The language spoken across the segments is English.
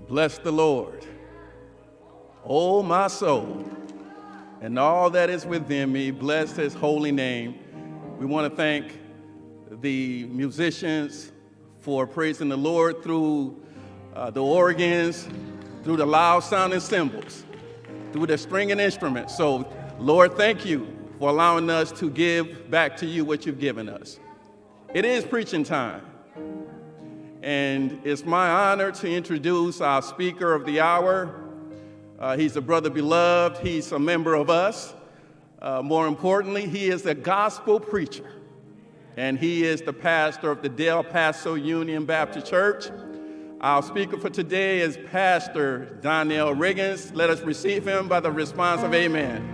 Bless the Lord, O my soul, and all that is within me. Bless his holy name. We want to thank the musicians for praising the Lord through the organs, through the loud sounding cymbals, through the stringing instruments. So, Lord, thank you for allowing us to give back to you what you've given us. It is preaching time. And it's my honor to introduce our speaker of the hour. He's a brother beloved. He's a member of us. More importantly, he is a gospel preacher. And he is the pastor of the Del Paso Union Baptist Church. Our speaker for today is Pastor Donnell Riggins. Let us receive him by the response of amen.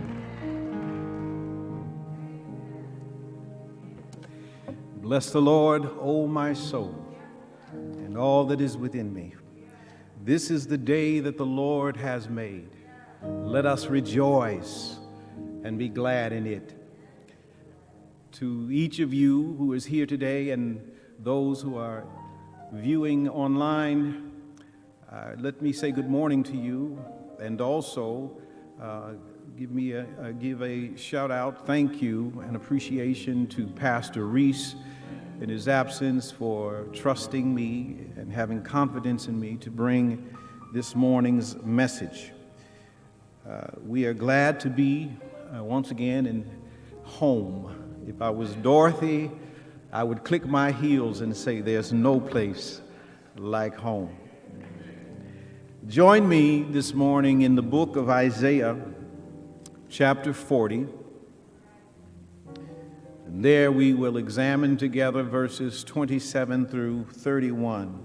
Bless the Lord, O my soul, and all that is within me. This is the day that the Lord has made. Let us rejoice and be glad in it. To each of you who is here today and those who are viewing online, let me say good morning to you, and also give a shout out, thank you, and appreciation to Pastor Reese in his absence for trusting me and having confidence in me to bring this morning's message. We are glad to be once again in home. If I was Dorothy, I would click my heels and say there's no place like home. Join me this morning in the book of Isaiah, chapter 40. And there we will examine together verses 27 through 31.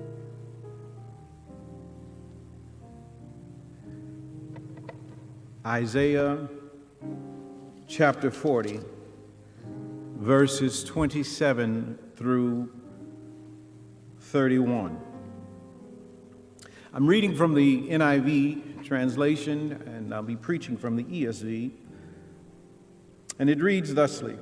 Isaiah chapter 40, verses 27 through 31. I'm reading from the NIV translation, and I'll be preaching from the ESV. And it reads thusly: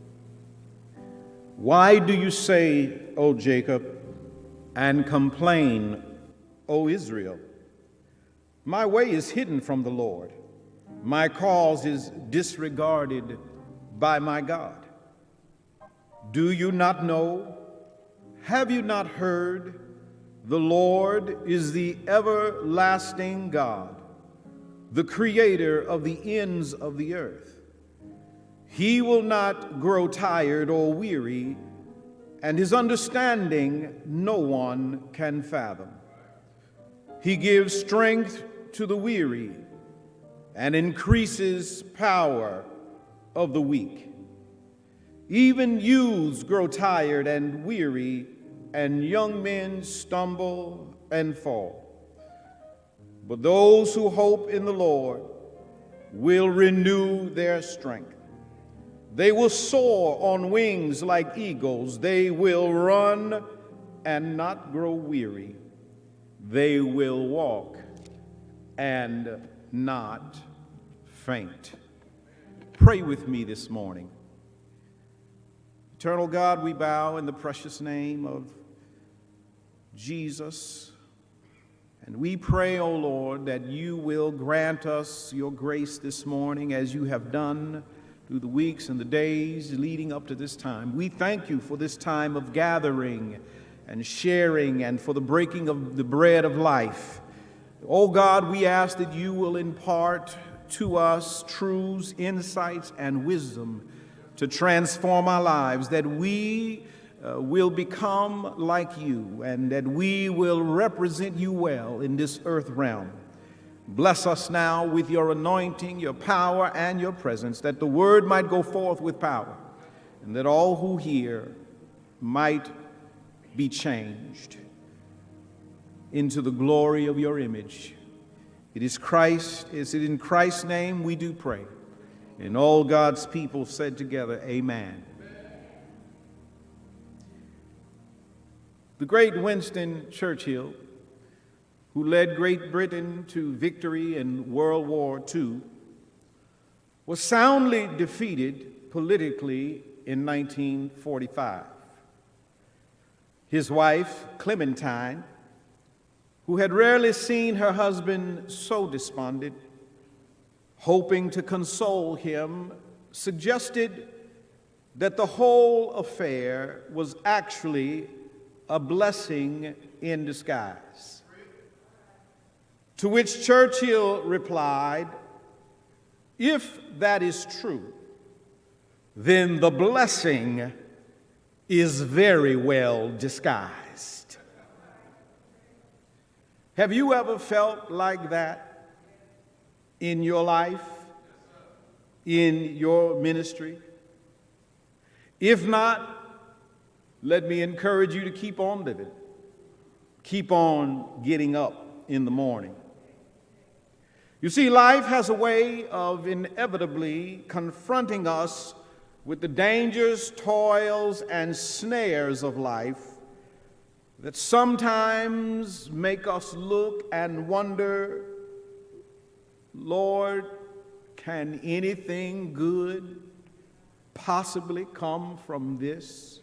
Why do you say, O Jacob, and complain, O Israel? My way is hidden from the Lord. My cause is disregarded by my God. Do you not know? Have you not heard? The Lord is the everlasting God, the creator of the ends of the earth. He will not grow tired or weary, and his understanding no one can fathom. He gives strength to the weary and increases power of the weak. Even youths grow tired and weary, and young men stumble and fall. But those who hope in the Lord will renew their strength. They will soar on wings like eagles. They will run and not grow weary. They will walk and not faint. Pray with me this morning. Eternal God, we bow in the precious name of Jesus, and we pray, O Lord, that you will grant us your grace this morning as you have done through the weeks and the days leading up to this time. We thank you for this time of gathering and sharing and for the breaking of the bread of life. Oh God, we ask that you will impart to us truths, insights, and wisdom to transform our lives, that we will become like you and that we will represent you well in this earth realm. Bless us now with your anointing, your power, and your presence, that the word might go forth with power, and that all who hear might be changed into the glory of your image. It is in Christ's name we do pray. And all God's people said together, amen. The great Winston Churchill, who led Great Britain to victory in World War II, was soundly defeated politically in 1945. His wife, Clementine, who had rarely seen her husband so despondent, hoping to console him, suggested that the whole affair was actually a blessing in disguise. To which Churchill replied, "If that is true, then the blessing is very well disguised." Have you ever felt like that in your life, in your ministry? If not, let me encourage you to keep on living. Keep on getting up in the morning. You see, life has a way of inevitably confronting us with the dangers, toils, and snares of life that sometimes make us look and wonder, Lord, can anything good possibly come from this?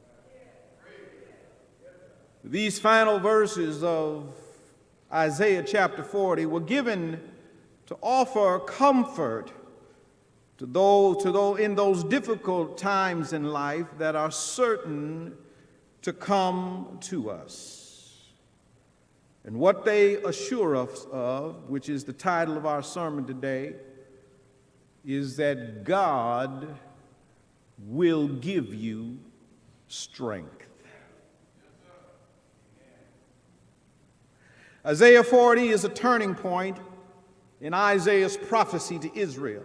These final verses of Isaiah chapter 40 were given to offer comfort to those in those difficult times in life that are certain to come to us. And what they assure us of, which is the title of our sermon today, is that God will give you strength. Isaiah 40 is a turning point in Isaiah's prophecy to Israel.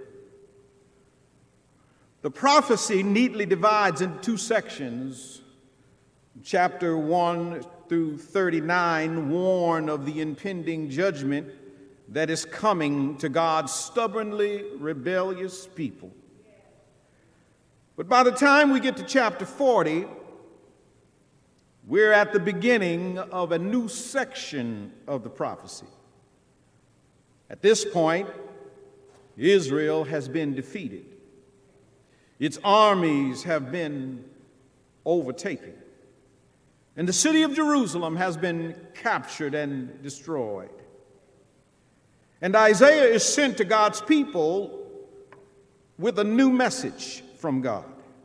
The prophecy neatly divides into two sections. Chapter 1 through 39 warn of the impending judgment that is coming to God's stubbornly rebellious people. But by the time we get to chapter 40, we're at the beginning of a new section of the prophecy. At this point, Israel has been defeated. Its armies have been overtaken. And the city of Jerusalem has been captured and destroyed. And Isaiah is sent to God's people with a new message from God.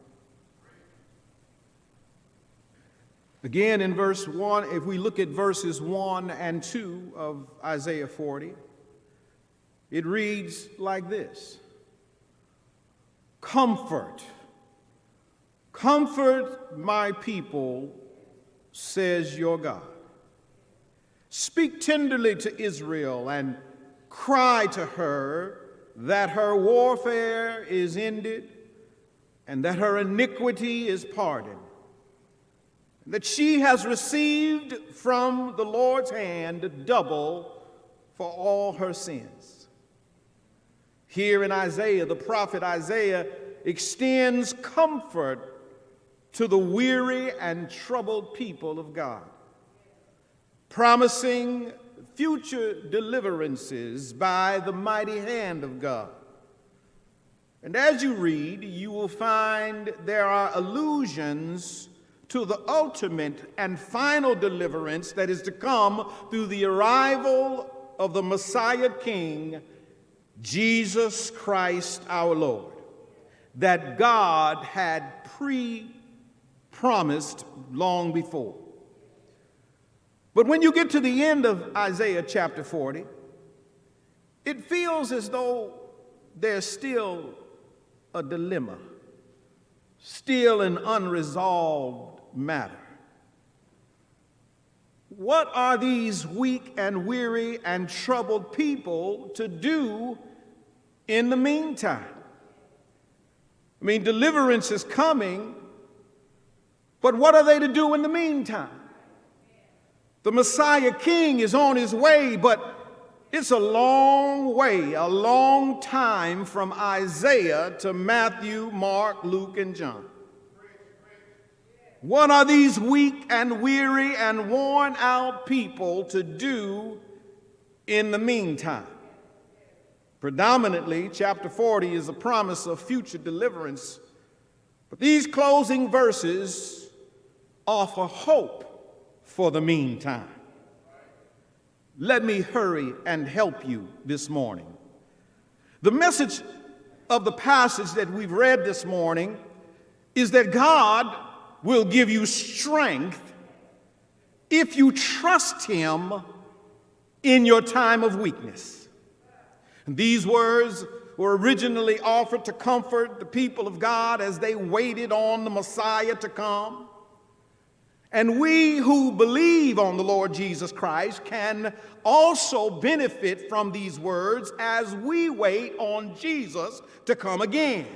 Again, in verse 1, if we look at verses 1 and 2 of Isaiah 40, it reads like this: "Comfort, comfort my people, says your God. Speak tenderly to Israel and cry to her that her warfare is ended and that her iniquity is pardoned, that she has received from the Lord's hand double for all her sins." Here in Isaiah, the prophet Isaiah extends comfort to the weary and troubled people of God, promising future deliverances by the mighty hand of God. And as you read, you will find there are allusions to the ultimate and final deliverance that is to come through the arrival of the Messiah King, Jesus Christ our Lord, that God had promised long before. But when you get to the end of Isaiah chapter 40, it feels as though there's still a dilemma, still an unresolved matter. What are these weak and weary and troubled people to do in the meantime? I mean, deliverance is coming, but what are they to do in the meantime? The Messiah King is on his way, but it's a long way, a long time from Isaiah to Matthew, Mark, Luke, and John. What are these weak and weary and worn out people to do in the meantime? Predominantly, chapter 40 is a promise of future deliverance, but these closing verses offer hope for the meantime. let me hurry and help you this morning. The message of the passage that we've read this morning is that God will give you strength if you trust Him in your time of weakness. And these words were originally offered to comfort the people of God as they waited on the Messiah to come. And we who believe on the Lord Jesus Christ can also benefit from these words as we wait on Jesus to come again.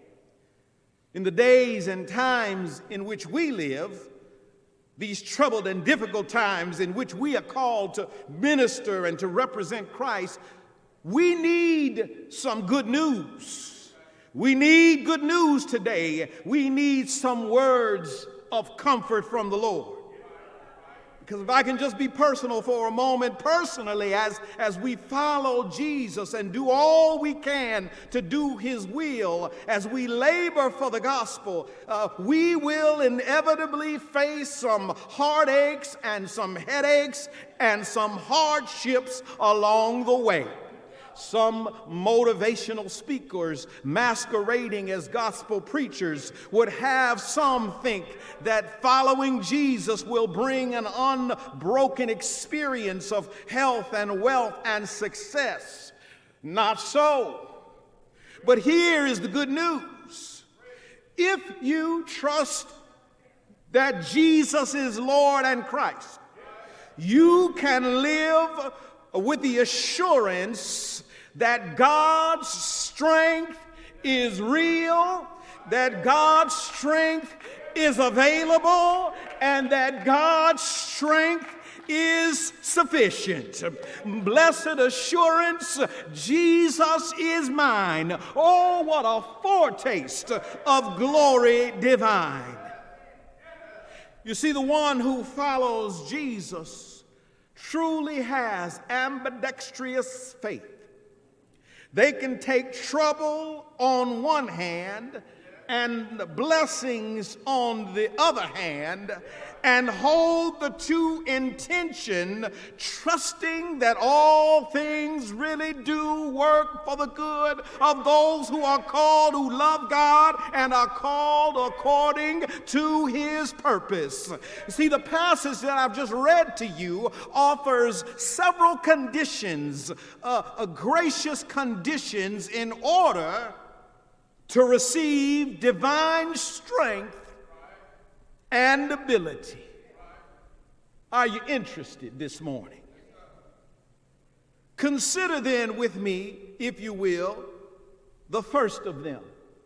In the days and times in which we live, these troubled and difficult times in which we are called to minister and to represent Christ, we need some good news. We need good news today. We need some words of comfort from the Lord. Because if I can just be personal for a moment, personally, as we follow Jesus and do all we can to do His will, as we labor for the gospel, we will inevitably face some heartaches and some headaches and some hardships along the way. Some motivational speakers masquerading as gospel preachers would have some think that following Jesus will bring an unbroken experience of health and wealth and success. Not so. But here is the good news. If you trust that Jesus is Lord and Christ, you can live with the assurance that God's strength is real, that God's strength is available, and that God's strength is sufficient. Blessed assurance, Jesus is mine. Oh, what a foretaste of glory divine. You see, the one who follows Jesus truly has ambidextrous faith. They can take trouble on one hand and blessings on the other hand, and hold the two in tension, trusting that all things really do work for the good of those who are called, who love God and are called according to His purpose. See, the passage that I've just read to you offers several conditions, gracious conditions in order to receive divine strength and ability. Are you interested this morning? Consider then with me, if you will, the first of them.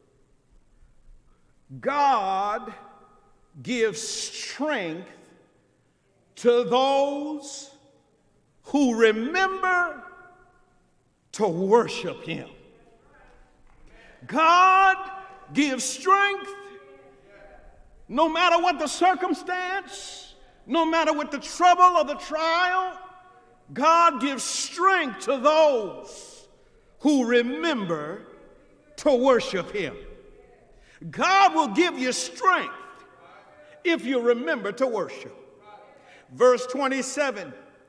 God gives strength to those who remember to worship Him. God gives strength no matter what the circumstance, no matter what the trouble or the trial. God gives strength to those who remember to worship Him. God will give you strength if you remember to worship. Verse 27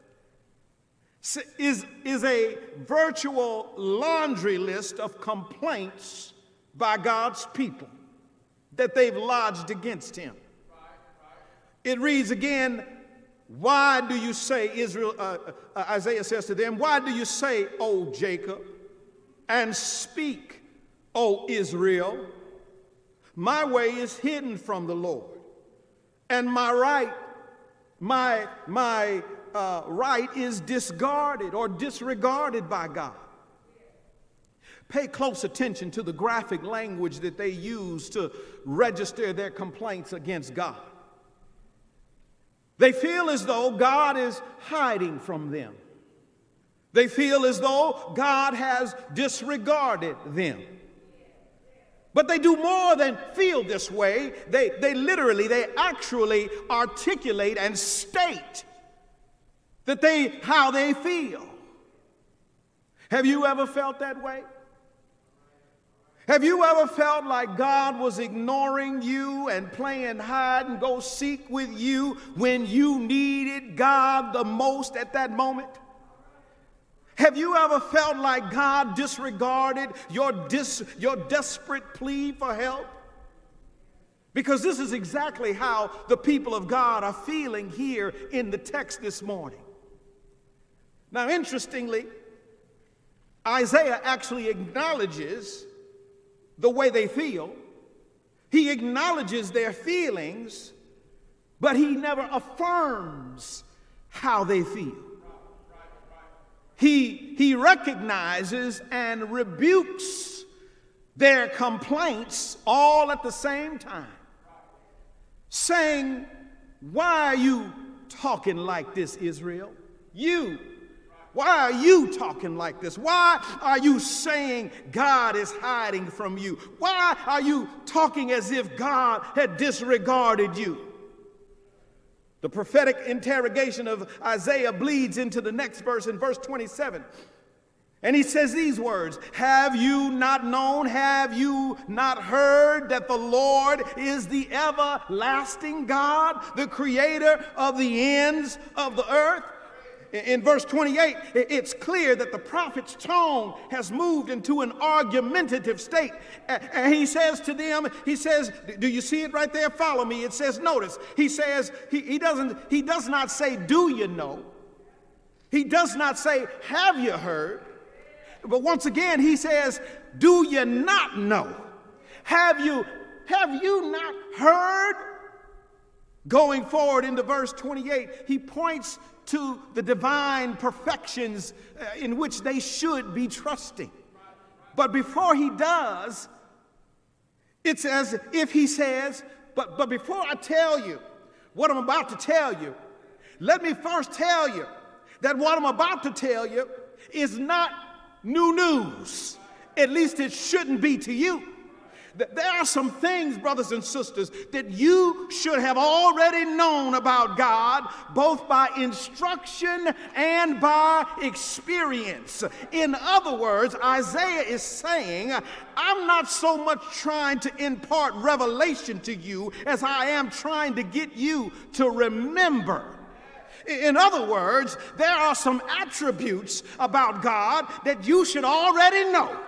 is a virtual laundry list of complaints by God's people that they've lodged against Him. It reads again, why do you say, Isaiah says to them, why do you say, O Jacob, and speak, O Israel? My way is hidden from the Lord, and my right is discarded or disregarded by God. Pay close attention to the graphic language that they use to register their complaints against God. They feel as though God is hiding from them. They feel as though God has disregarded them. But they do more than feel this way. They actually articulate and state how they feel. Have you ever felt that way? Have you ever felt like God was ignoring you and playing hide and go seek with you when you needed God the most at that moment? Have you ever felt like God disregarded your desperate plea for help? Because this is exactly how the people of God are feeling here in the text this morning. Now, interestingly, Isaiah actually acknowledges the way they feel. He acknowledges their feelings, but he never affirms how they feel. He recognizes and rebukes their complaints all at the same time, saying, "Why are you talking like this, Israel? Why are you talking like this? Why are you saying God is hiding from you? Why are you talking as if God had disregarded you?" The prophetic interrogation of Isaiah bleeds into the next verse in verse 27. And he says these words, "Have you not known, have you not heard that the Lord is the everlasting God, the creator of the ends of the earth?" In verse 28, it's clear that the prophet's tone has moved into an argumentative state. And he says to them, do you see it right there? Follow me. It says, notice, he says, he does not say, "Do you know?" He does not say, "Have you heard?" But once again, he says, "Do you not know? Have you not heard?" Going forward into verse 28, he points to the divine perfections in which they should be trusting. But before he does, it's as if he says, but before I tell you what I'm about to tell you, let me first tell you that what I'm about to tell you is not new news. At least it shouldn't be to you. There are some things, brothers and sisters, that you should have already known about God, both by instruction and by experience. In other words, Isaiah is saying, I'm not so much trying to impart revelation to you as I am trying to get you to remember. In other words, there are some attributes about God that you should already know.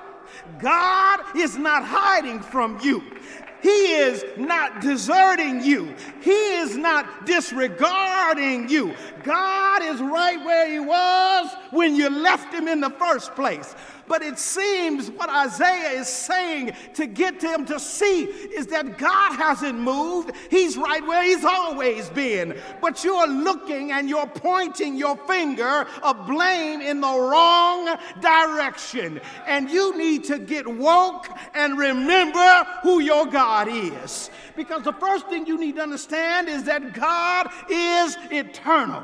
God is not hiding from you. He is not deserting you. He is not disregarding you. God is right where he was when you left him in the first place. But it seems what Isaiah is saying to get them to see is that God hasn't moved. He's right where he's always been. But you're looking and you're pointing your finger of blame in the wrong direction. And you need to get woke and remember who your God is. Because the first thing you need to understand is that God is eternal.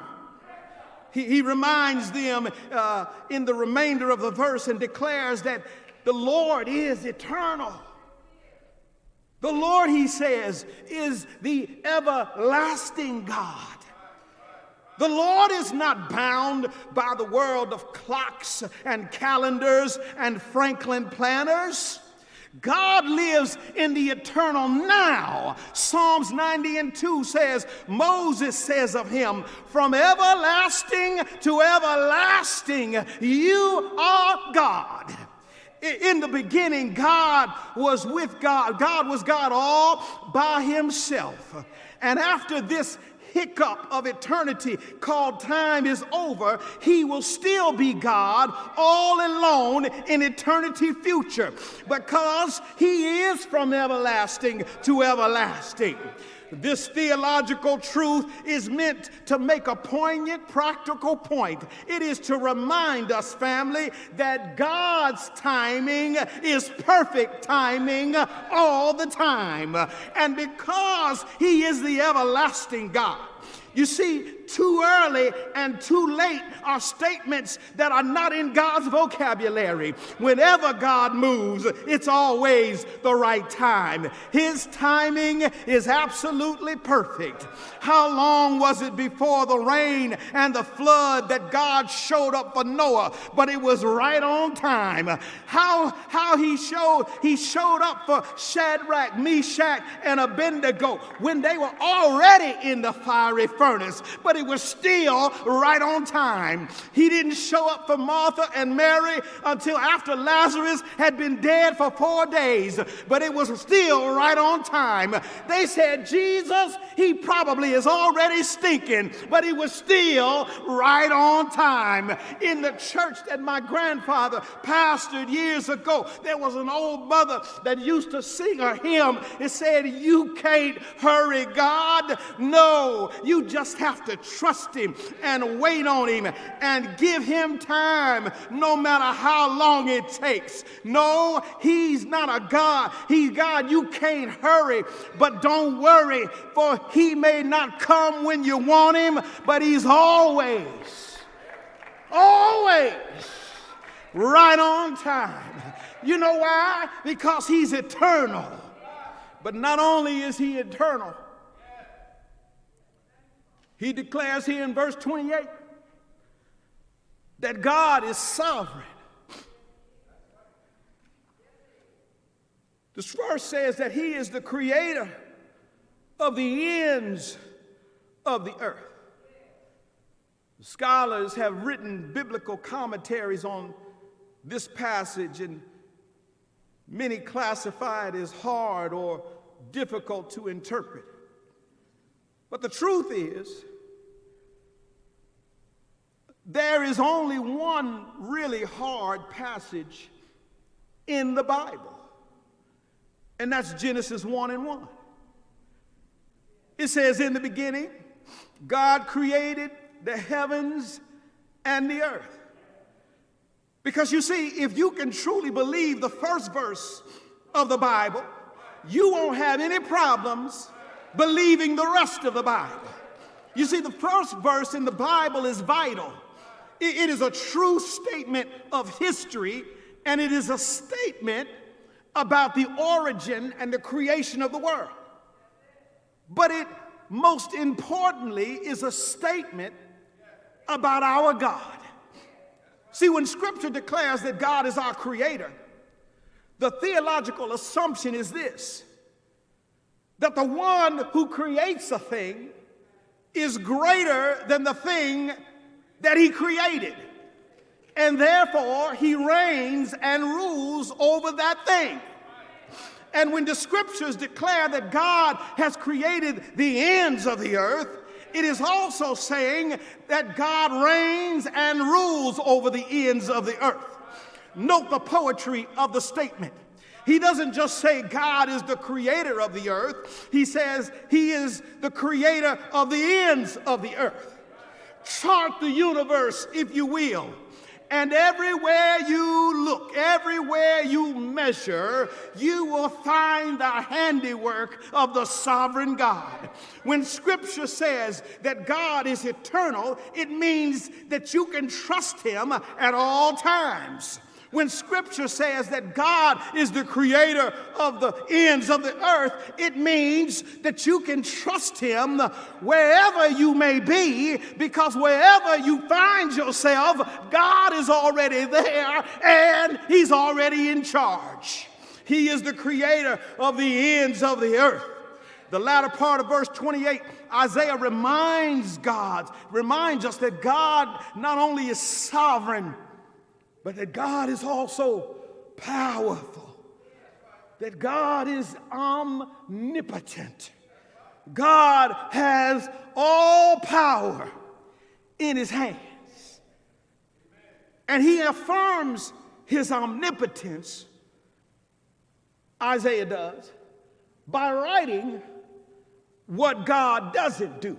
He reminds them in the remainder of the verse and declares that the Lord is eternal. The Lord, he says, is the everlasting God. The Lord is not bound by the world of clocks and calendars and Franklin planners. God lives in the eternal now. Psalms 90:2 says, Moses says of him, from everlasting to everlasting, you are God. In the beginning, God was with God. God was God all by himself. And after this hiccup of eternity called time is over, he will still be God all alone in eternity future, because he is from everlasting to everlasting. This theological truth is meant to make a poignant, practical point. It is to remind us, family, that God's timing is perfect timing all the time. And because he is the everlasting God, you see, too early and too late are statements that are not in God's vocabulary. Whenever God moves, it's always the right time. His timing is absolutely perfect. How long was it before the rain and the flood that God showed up for Noah? But it was right on time. How he showed up for Shadrach, Meshach, and Abednego when they were already in the fiery furnace. But but he was still right on time. He didn't show up for Martha and Mary until after Lazarus had been dead for 4 days, but it was still right on time. They said, Jesus, he probably is already stinking, but he was still right on time. In the church that my grandfather pastored years ago, there was an old mother that used to sing a hymn. It said, you can't hurry God. No, you just have to trust him and wait on him and give him time no matter how long it takes. No, he's not a God. He's God. You can't hurry, but don't worry, for he may not come when you want him, but he's always right on time. You know why? Because he's eternal. But not only is he eternal, he declares here in verse 28 that God is sovereign. This verse says that he is the creator of the ends of the earth. Scholars have written biblical commentaries on this passage, and many classify it as hard or difficult to interpret. But the truth is, there is only one really hard passage in the Bible, and that's Genesis 1:1. It says, in the beginning, God created the heavens and the earth. Because you see, if you can truly believe the first verse of the Bible, you won't have any problems believing the rest of the Bible. You see, the first verse in the Bible is vital. It is a true statement of history, and it is a statement about the origin and the creation of the world. But it most importantly is a statement about our God. See, when Scripture declares that God is our creator, the theological assumption is this: that the one who creates a thing is greater than the thing that he created, and therefore he reigns and rules over that thing. And when the Scriptures declare that God has created the ends of the earth, it is also saying that God reigns and rules over the ends of the earth. Note the poetry of the statement. He doesn't just say God is the creator of the earth. He says he is the creator of the ends of the earth. Chart the universe, if you will. And everywhere you look, everywhere you measure, you will find the handiwork of the sovereign God. When Scripture says that God is eternal, it means that you can trust him at all times. When Scripture says that God is the creator of the ends of the earth, it means that you can trust him wherever you may be, because wherever you find yourself, God is already there and he's already in charge. He is the creator of the ends of the earth. The latter part of verse 28, Isaiah reminds us that God not only is sovereign, but that God is also powerful, that God is omnipotent. God has all power in his hands. And he affirms his omnipotence, Isaiah does, by writing what God doesn't do.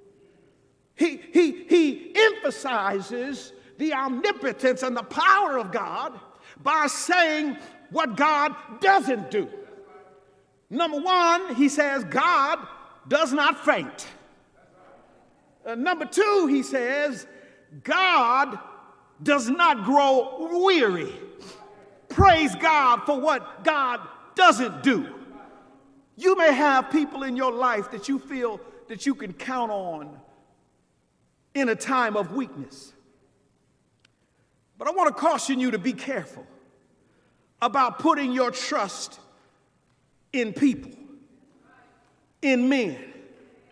He emphasizes the omnipotence and the power of God by saying what God doesn't do. Number one, he says God does not faint. Number two, he says God does not grow weary. Praise God for what God doesn't do. You may have people in your life that you feel that you can count on in a time of weakness. But I want to caution you to be careful about putting your trust in people, in men.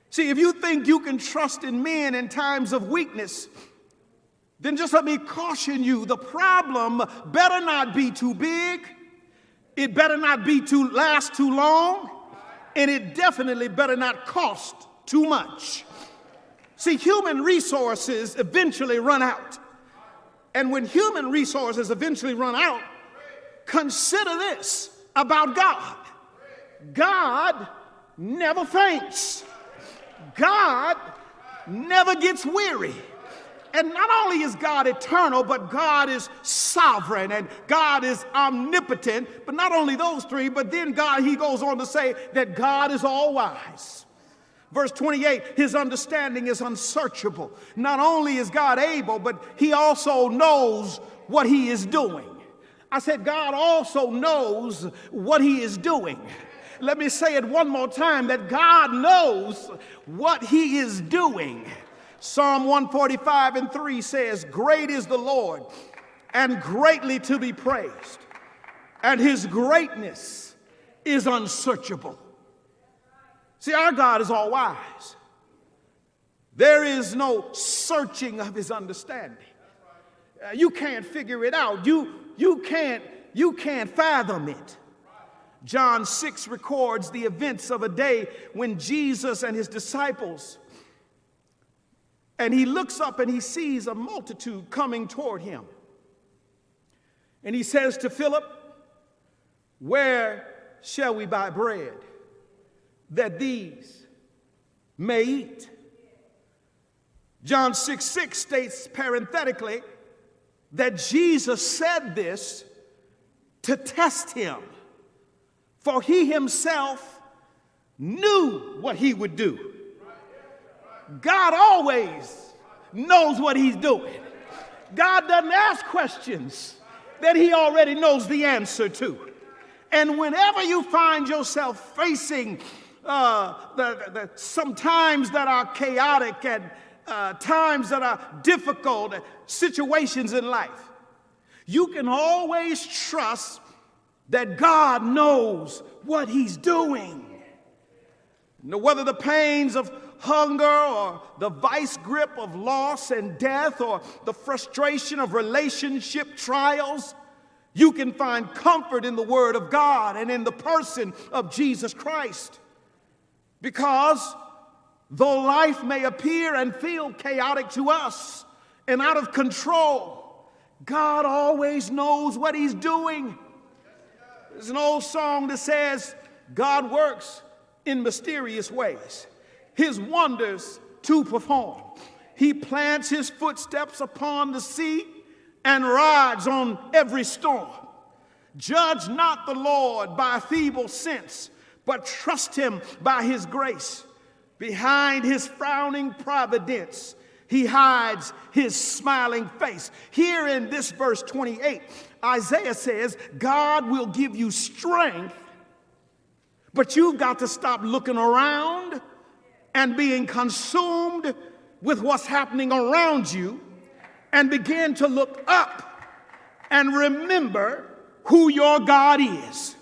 See, if you think you can trust in men in times of weakness, then just let me caution you, the problem better not be too big, it better not be last too long, and it definitely better not cost too much. See, human resources eventually run out. And when human resources eventually run out, consider this about God. God never faints. God never gets weary. And not only is God eternal, but God is sovereign and God is omnipotent. But not only those three, but then he goes on to say that God is all wise. Verse 28, his understanding is unsearchable. Not only is God able, but he also knows what he is doing. I said God also knows what he is doing. Let me say it one more time, that God knows what he is doing. Psalm 145:3 says, great is the Lord and greatly to be praised, and his greatness is unsearchable. See, our God is all wise. There is no searching of his understanding. You can't figure it out. You can't fathom it. John 6 records the events of a day when Jesus and his disciples, and he looks up and he sees a multitude coming toward him. And he says to Philip, where shall we buy bread that these may eat? John 6:6 states parenthetically that Jesus said this to test him, for he himself knew what he would do. God always knows what he's doing. God doesn't ask questions that he already knows the answer to. And whenever you find yourself facing some times that are chaotic and times that are difficult situations in life, you can always trust that God knows what he's doing. Now, whether the pains of hunger or the vice grip of loss and death or the frustration of relationship trials, you can find comfort in the Word of God and in the person of Jesus Christ. Because though life may appear and feel chaotic to us and out of control, God always knows what he's doing. There's an old song that says, God works in mysterious ways, his wonders to perform. He plants his footsteps upon the sea and rides on every storm. Judge not the Lord by feeble sense, but trust him by his grace. Behind his frowning providence, he hides his smiling face. Here in this verse 28, Isaiah says, God will give you strength, but you've got to stop looking around and being consumed with what's happening around you and begin to look up and remember who your God is.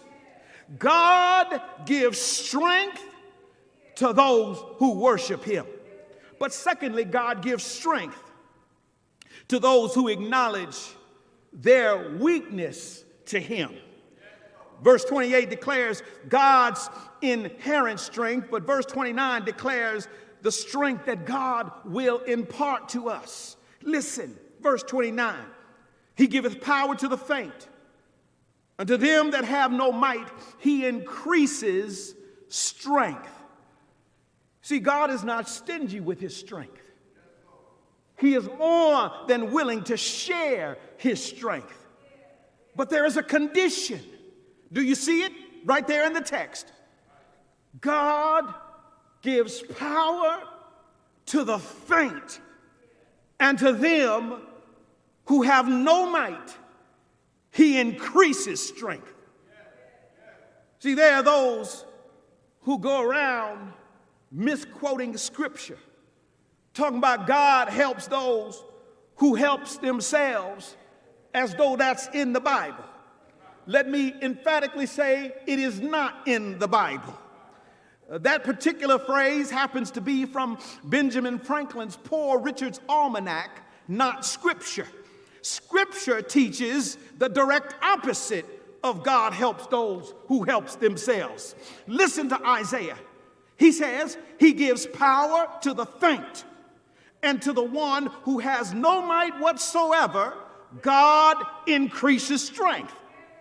God gives strength to those who worship him. But secondly, God gives strength to those who acknowledge their weakness to him. Verse 28 declares God's inherent strength, but verse 29 declares the strength that God will impart to us. Listen, verse 29, he giveth power to the faint. Unto them that have no might, he increases strength. See, God is not stingy with his strength. He is more than willing to share his strength. But there is a condition. Do you see it? Right there in the text. God gives power to the faint, and to them who have no might, he increases strength. See, there are those who go around misquoting scripture, talking about God helps those who helps themselves, as though that's in the Bible. Let me emphatically say it is not in the Bible. That particular phrase happens to be from Benjamin Franklin's Poor Richard's Almanac, not Scripture. Scripture teaches the direct opposite of God helps those who helps themselves. Listen to Isaiah. He says he gives power to the faint, and to the one who has no might whatsoever, God increases strength.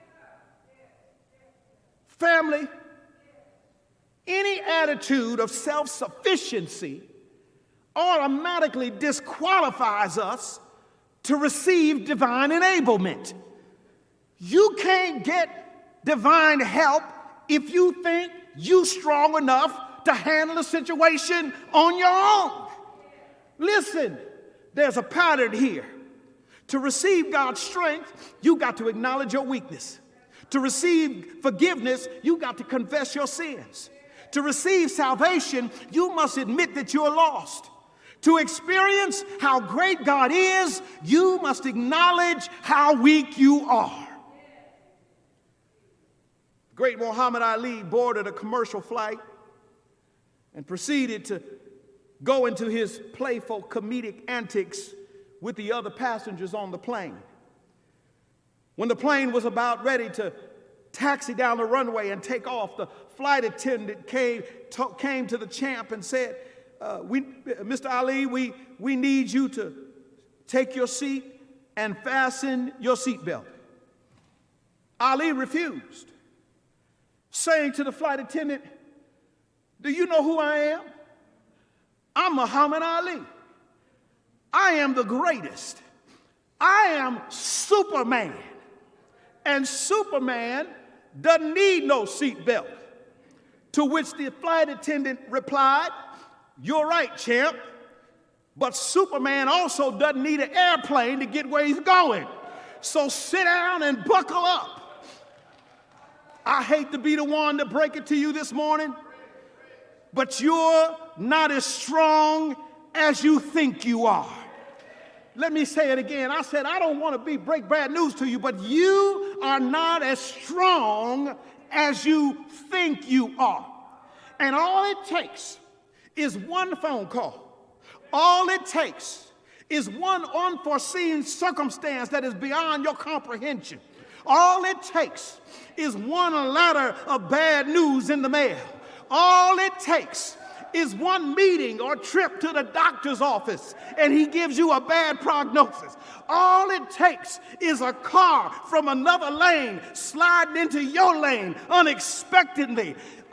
Family, any attitude of self-sufficiency automatically disqualifies us to receive divine enablement. You can't get divine help if you think you're strong enough to handle a situation on your own. Listen, there's a pattern here. To receive God's strength, you got to acknowledge your weakness. To receive forgiveness, you got to confess your sins. To receive salvation, you must admit that you're lost. To experience how great God is, you must acknowledge how weak you are. Great Muhammad Ali boarded a commercial flight and proceeded to go into his playful comedic antics with the other passengers on the plane. When the plane was about ready to taxi down the runway and take off, the flight attendant came to the champ and said, Mr. Ali, we need you to take your seat and fasten your seatbelt. Ali refused, saying to the flight attendant, do you know who I am? I'm Muhammad Ali. I am the greatest. I am Superman. And Superman doesn't need no seatbelt. To which the flight attendant replied, you're right, champ, but Superman also doesn't need an airplane to get where he's going. So sit down and buckle up. I hate to be the one to break it to you this morning, but you're not as strong as you think you are. Let me say it again. I said, I don't want to break bad news to you, but you are not as strong as you think you are. And all it takes is one phone call. All it takes is one unforeseen circumstance that is beyond your comprehension. All it takes is one letter of bad news in the mail. All it takes is one meeting or trip to the doctor's office and he gives you a bad prognosis. All it takes is a car from another lane sliding into your lane unexpectedly.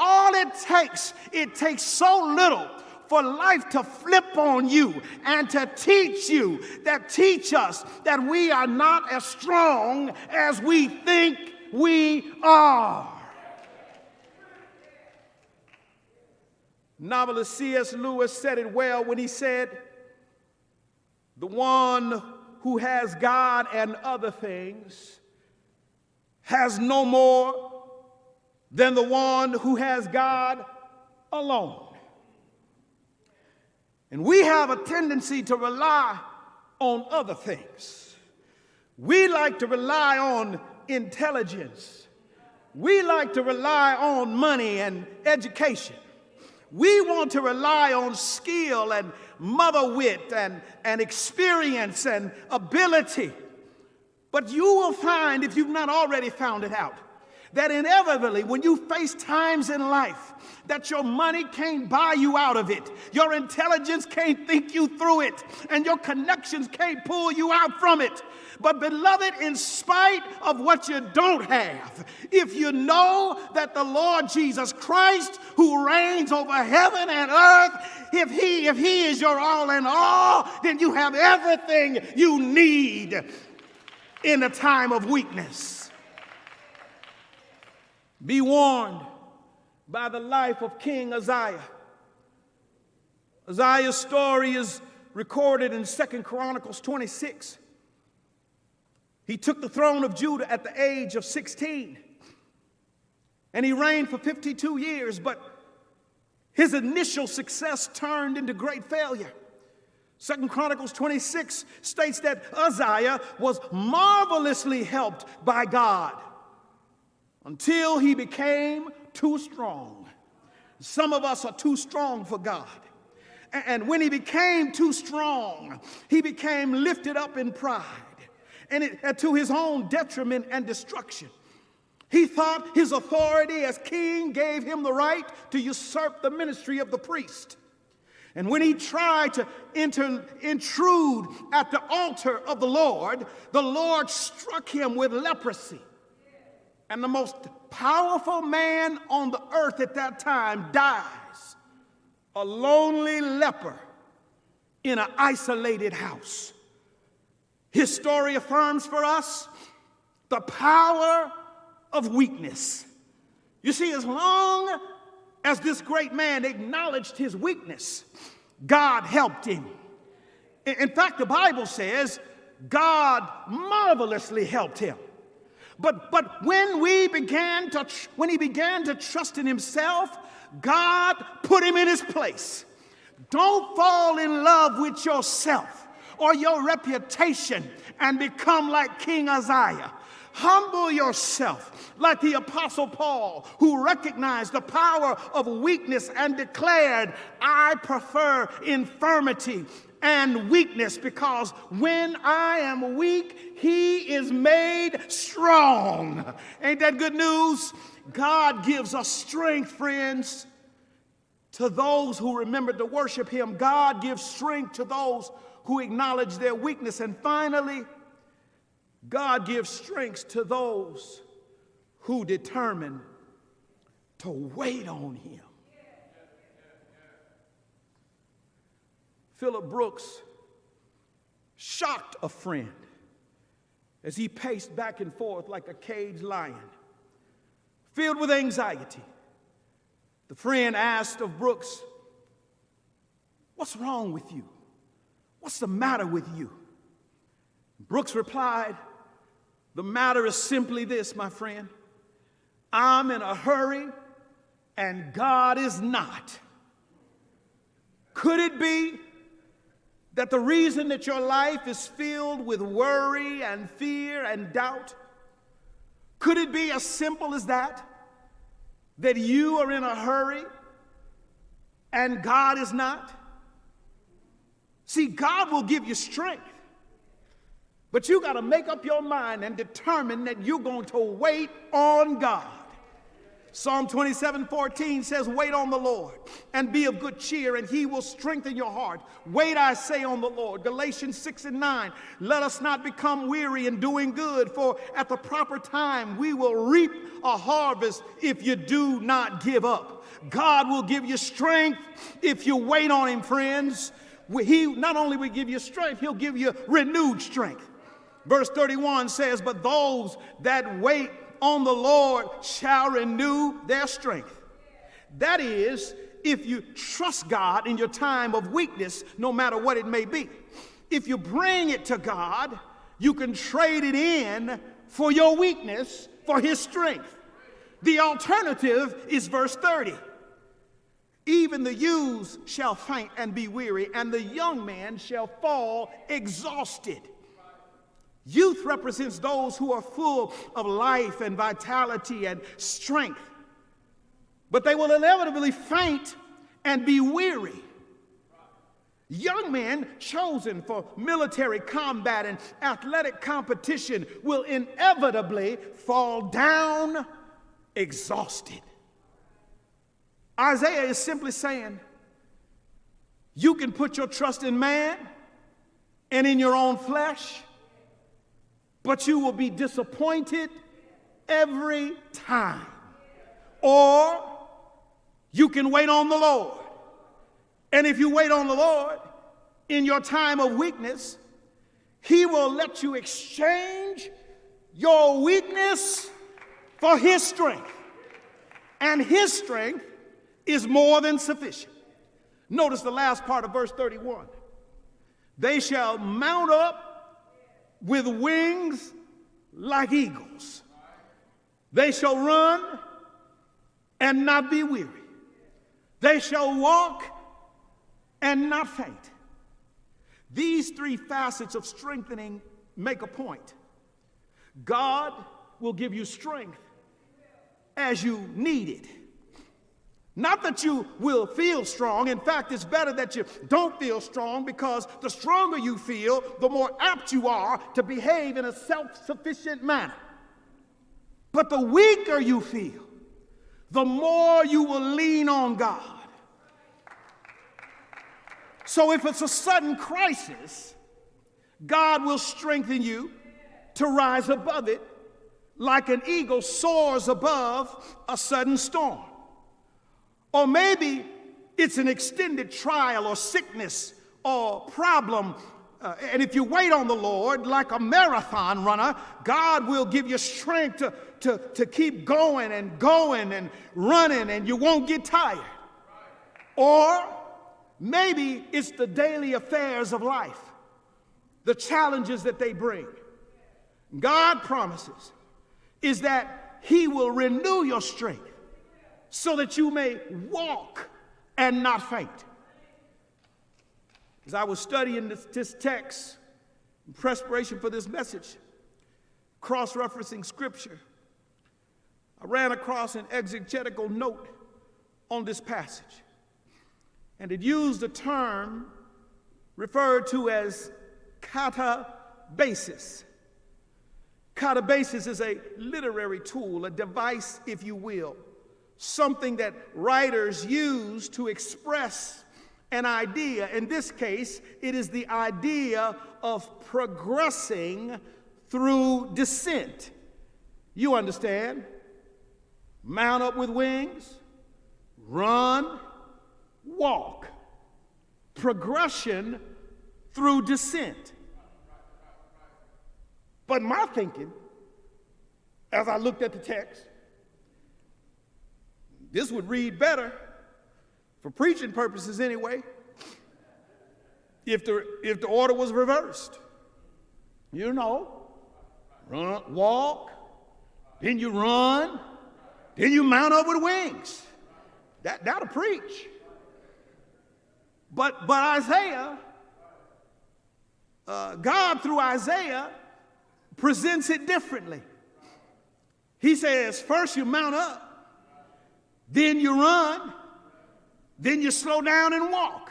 It takes so little for life to flip on you and to teach us that we are not as strong as we think we are. Novelist C.S. Lewis said it well when he said, the one who has God and other things has no more than the one who has God alone. And we have a tendency to rely on other things. We like to rely on intelligence. We like to rely on money and education. We want to rely on skill and mother wit and experience and ability. But you will find, if you've not already found it out, that inevitably when you face times in life that your money can't buy you out of it, your intelligence can't think you through it, and your connections can't pull you out from it. But beloved, in spite of what you don't have, if you know that the Lord Jesus Christ, who reigns over heaven and earth, if he is your all in all, then you have everything you need in a time of weakness. Be warned by the life of King Uzziah. Uzziah's story is recorded in 2 Chronicles 26. He took the throne of Judah at the age of 16, and he reigned for 52 years, but his initial success turned into great failure. 2 Chronicles 26 states that Uzziah was marvelously helped by God until he became too strong. Some of us are too strong for God. And when he became too strong, he became lifted up in pride and to his own detriment and destruction. He thought his authority as king gave him the right to usurp the ministry of the priest. And when he tried to intrude at the altar of the Lord struck him with leprosy. And the most powerful man on the earth at that time dies, a lonely leper in an isolated house. His story affirms for us the power of weakness. You see, as long as this great man acknowledged his weakness, God helped him. In fact, the Bible says God marvelously helped him. But when he began to trust in himself, God put him in his place. Don't fall in love with yourself or your reputation and become like King Uzziah. Humble yourself like the Apostle Paul, who recognized the power of weakness and declared, I prefer infirmity and weakness, because when I am weak, he is made strong. Ain't that good news? God gives us strength, friends, to those who remember to worship him. God gives strength to those who acknowledge their weakness. And finally, God gives strength to those who determine to wait on him. Philip Brooks shocked a friend as he paced back and forth like a caged lion, filled with anxiety. The friend asked of Brooks, "What's wrong with you? What's the matter with you?" Brooks replied, "The matter is simply this, my friend. I'm in a hurry and God is not." Could it be that the reason that your life is filled with worry and fear and doubt, could it be as simple as that? That you are in a hurry and God is not? See, God will give you strength, but you got to make up your mind and determine that you're going to wait on God. Psalm 27:14 says, "Wait on the Lord and be of good cheer, and he will strengthen your heart. Wait, I say, on the Lord." Galatians 6:9, "Let us not become weary in doing good, for at the proper time we will reap a harvest if you do not give up." God will give you strength if you wait on him, friends. He not only will give you strength, he'll give you renewed strength. Verse 31 says, "But those that wait on the Lord shall renew their strength." That is, if you trust God in your time of weakness, no matter what it may be. If you bring it to God, you can trade it in for your weakness for his strength. The alternative is verse 30. "Even the youths shall faint and be weary, and the young man shall fall exhausted." Youth represents those who are full of life and vitality and strength, but they will inevitably faint and be weary. Young men chosen for military combat and athletic competition will inevitably fall down exhausted. Isaiah is simply saying, you can put your trust in man and in your own flesh, but you will be disappointed every time. Or you can wait on the Lord. And if you wait on the Lord in your time of weakness, he will let you exchange your weakness for his strength. And his strength is more than sufficient. Notice the last part of verse 31. "They shall mount up with wings like eagles. They shall run and not be weary. They shall walk and not faint." These three facets of strengthening make a point. God will give you strength as you need it. Not that you will feel strong. In fact, it's better that you don't feel strong, because the stronger you feel, the more apt you are to behave in a self-sufficient manner. But the weaker you feel, the more you will lean on God. So if it's a sudden crisis, God will strengthen you to rise above it like an eagle soars above a sudden storm. Or maybe it's an extended trial or sickness or problem. And if you wait on the Lord like a marathon runner, God will give you strength to keep going and running, and you won't get tired. Or maybe it's the daily affairs of life, the challenges that they bring. God promises is that He will renew your strength so that you may walk and not faint. As I was studying this text in preparation for this message, cross-referencing scripture, I ran across an exegetical note on this passage, and it used a term referred to as catabasis. Catabasis is a literary tool, a device, if you will, something that writers use to express an idea. In this case, it is the idea of progressing through descent. You understand? Mount up with wings, run, walk. Progression through descent. But my thinking, as I looked at the text, this would read better, for preaching purposes anyway, if the order was reversed. You know, run, walk, then you run, then you mount up with wings. That'll preach. But Isaiah, God through Isaiah presents it differently. He says, first you mount up, then you run, then you slow down and walk.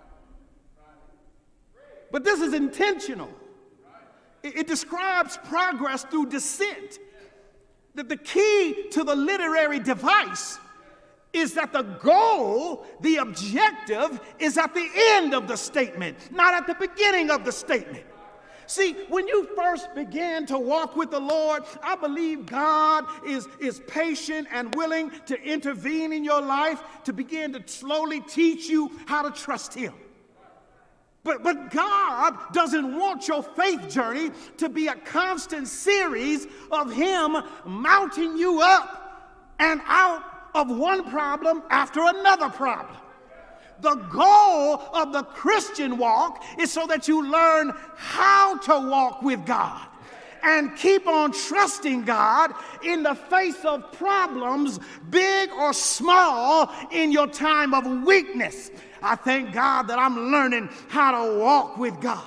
But this is intentional. It describes progress through descent. That the key to the literary device is that the goal, the objective, is at the end of the statement, not at the beginning of the statement. See, when you first began to walk with the Lord, I believe God is patient and willing to intervene in your life to begin to slowly teach you how to trust Him. But God doesn't want your faith journey to be a constant series of Him mounting you up and out of one problem after another problem. The goal of the Christian walk is so that you learn how to walk with God and keep on trusting God in the face of problems, big or small, in your time of weakness. I thank God that I'm learning how to walk with God.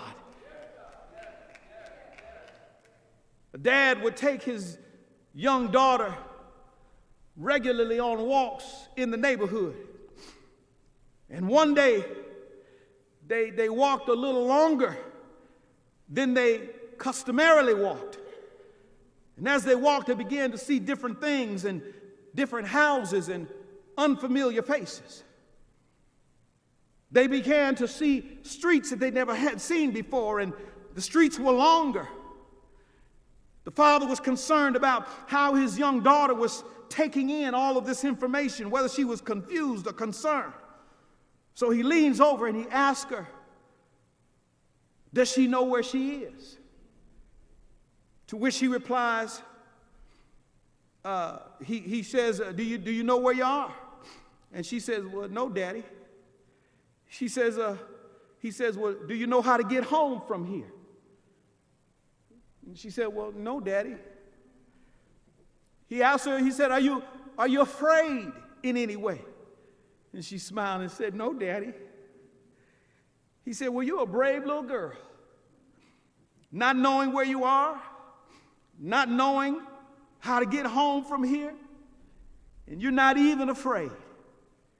A dad would take his young daughter regularly on walks in the neighborhood. And one day, they walked a little longer than they customarily walked. And as they walked, they began to see different things and different houses and unfamiliar faces. They began to see streets that they never had seen before, and the streets were longer. The father was concerned about how his young daughter was taking in all of this information, whether she was confused or concerned. So he leans over and he asks her, does she know where she is? To which she replies, he says, do you know where you are? And she says, well, no, Daddy. He says, well, do you know how to get home from here? And she said, well, no, Daddy. He asked her, he said, are you afraid in any way? And she smiled and said, no, Daddy. He said, well, you're a brave little girl. Not knowing where you are, not knowing how to get home from here, and you're not even afraid.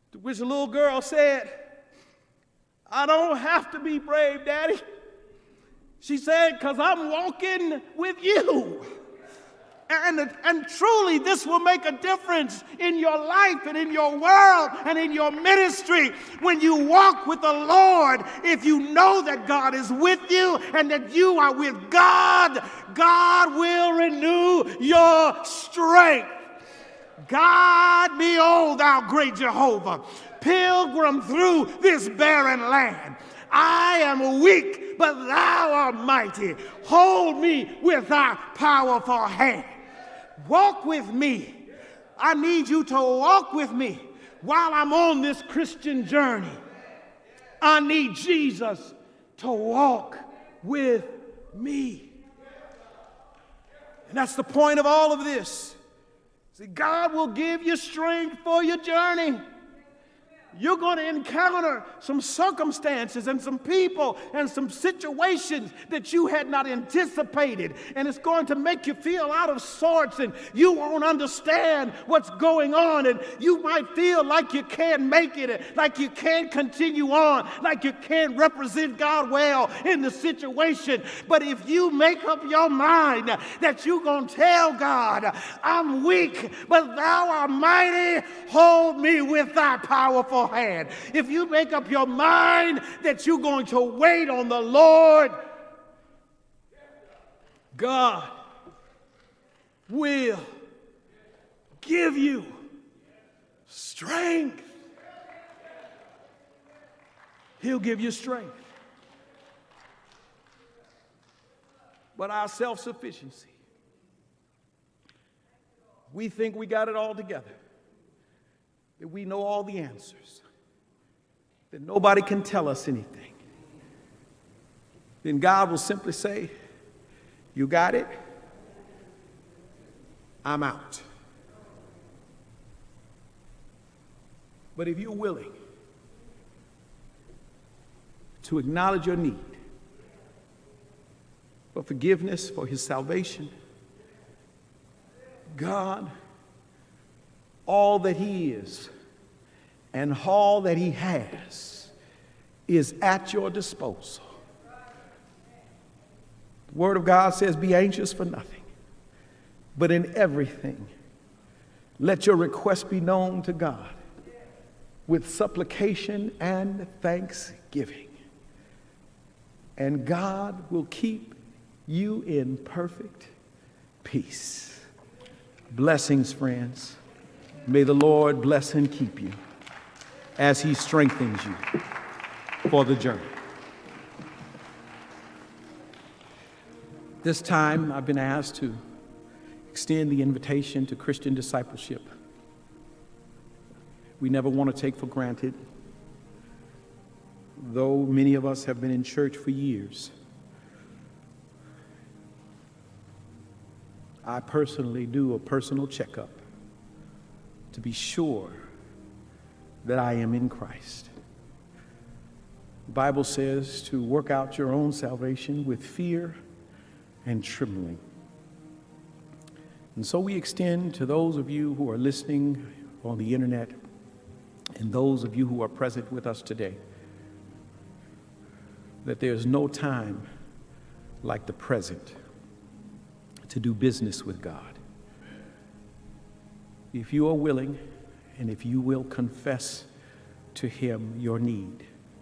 To which the little girl said, I don't have to be brave, Daddy. She said, because I'm walking with you. And truly, this will make a difference in your life and in your world and in your ministry. When you walk with the Lord, if you know that God is with you and that you are with God, God will renew your strength. God, behold, thou great Jehovah, pilgrim through this barren land. I am weak, but thou art mighty. Hold me with thy powerful hand. Walk with me. I need you to walk with me while I'm on this Christian journey. I need Jesus to walk with me. And that's the point of all of this. See, God will give you strength for your journey. You're going to encounter some circumstances and some people and some situations that you had not anticipated. And it's going to make you feel out of sorts, and you won't understand what's going on. And you might feel like you can't make it, like you can't continue on, like you can't represent God well in the situation. But if you make up your mind that you're going to tell God, I'm weak, but thou art mighty, hold me with thy powerful hand. If you make up your mind that you're going to wait on the Lord, God will give you strength. He'll give you strength. But our self-sufficiency, we think we got it all together, that we know all the answers, that nobody can tell us anything. Then God will simply say, you got it, I'm out. But if you're willing to acknowledge your need for forgiveness, for his salvation, God, all that he is and all that he has is at your disposal. The Word of God says, be anxious for nothing, but in everything, let your requests be known to God with supplication and thanksgiving. And God will keep you in perfect peace. Blessings, friends. May the Lord bless and keep you as he strengthens you for the journey. This time, I've been asked to extend the invitation to Christian discipleship. We never want to take for granted, though many of us have been in church for years. I personally do a personal checkup to be sure that I am in Christ. The Bible says to work out your own salvation with fear and trembling. And so we extend to those of you who are listening on the internet and those of you who are present with us today that there's no time like the present to do business with God. If you are willing and if you will confess to him your need,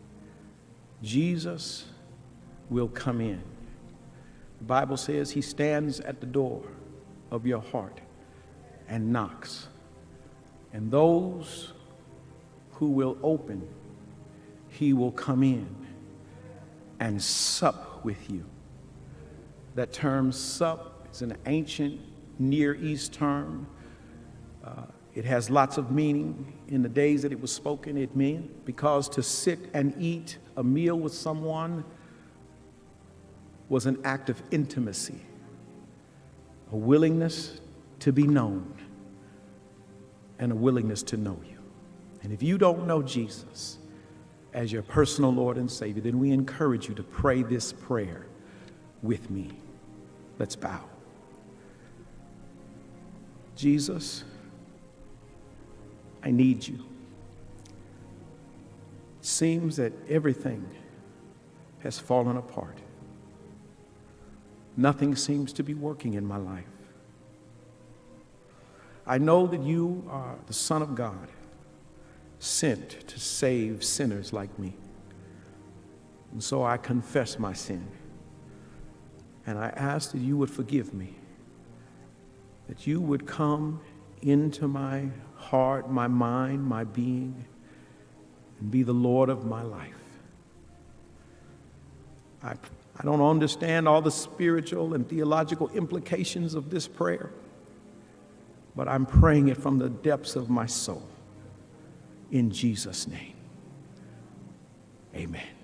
Jesus will come in. The Bible says he stands at the door of your heart and knocks. And those who will open, he will come in and sup with you. That term sup is an ancient Near East term. It has lots of meaning. In the days that it was spoken, it meant because to sit and eat a meal with someone was an act of intimacy, a willingness to be known, and a willingness to know you. And if you don't know Jesus as your personal Lord and Savior, then we encourage you to pray this prayer with me. Let's bow. Jesus, I need you. seems that everything has fallen apart. Nothing seems to be working in my life. I know that you are the Son of God, sent to save sinners like me. And so I confess my sin. And I ask that you would forgive me, that you would come into my heart, my mind, my being, and be the Lord of my life. I don't understand all the spiritual and theological implications of this prayer, but I'm praying it from the depths of my soul. In Jesus' name, amen.